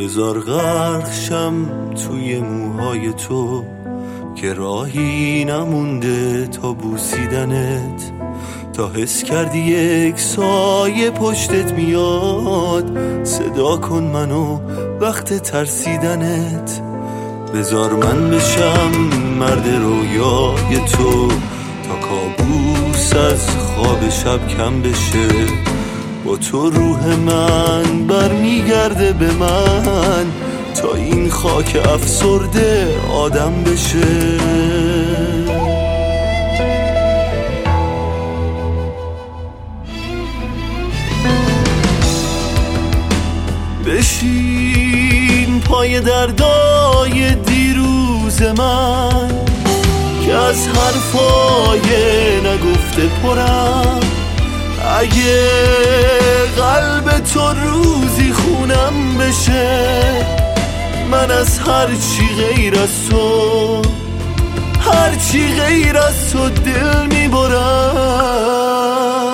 بذار غرق شم توی موهای تو که راهی نمونده تا بوسیدنت، تا حس کردی یک سایه پشتت میاد. صدا کن منو وقت ترسیدنت، بذار من بشم مرد رویای تو تا کابوس از خواب شب کم بشه. با تو روح من برمیگرده به من تا این خاک افسرده آدم بشه. بشین پای دردای دیروز من که از حرفای نگفته پرم. اگه قلب تو روزی خونم بشه، من از هرچی غیر از تو، هرچی غیر از تو دل میبرم.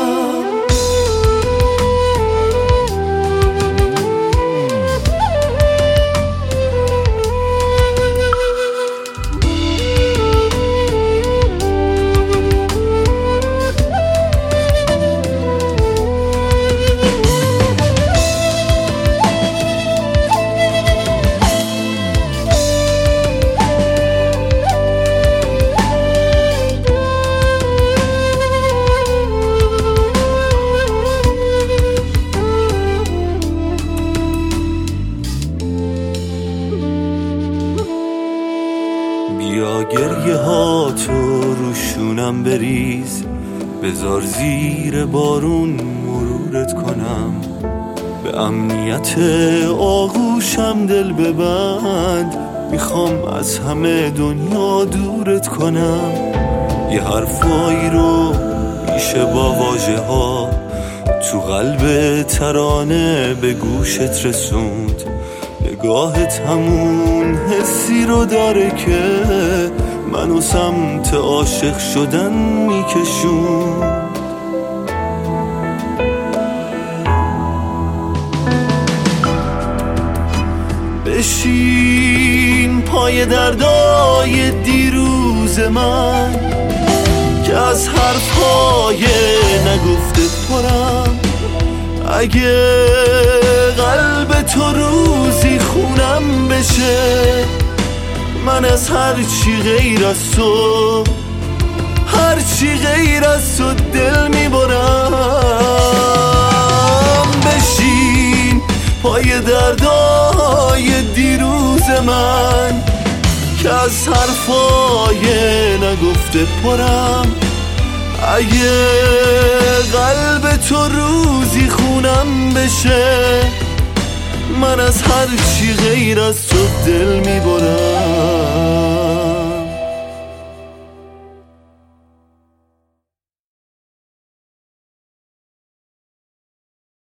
بیا گریه ها تو روشونم بریز، بذار زیر بارون مرورت کنم. به امنیت آغوشم دل ببند، میخوام از همه دنیا دورت کنم. یه حرفایی رو میشه با واژه ها تو قلب ترانه به گوشت رسوند. نگاهت همون حسی رو داره که منو سمت عاشق شدن میکشون. بشین پای دردای دیروز من که از حرفهای نگفته پرم. اگه قلب تو روزی خونم بشه، من از هرچی غیر از تو، هرچی غیر از تو دل میبرم. بشین پای دردای دیروز من که از حرفای نگفته پرم. اگه قلب تو روزی خونم بشه، من از هرچی غیر از تو دل میبرم.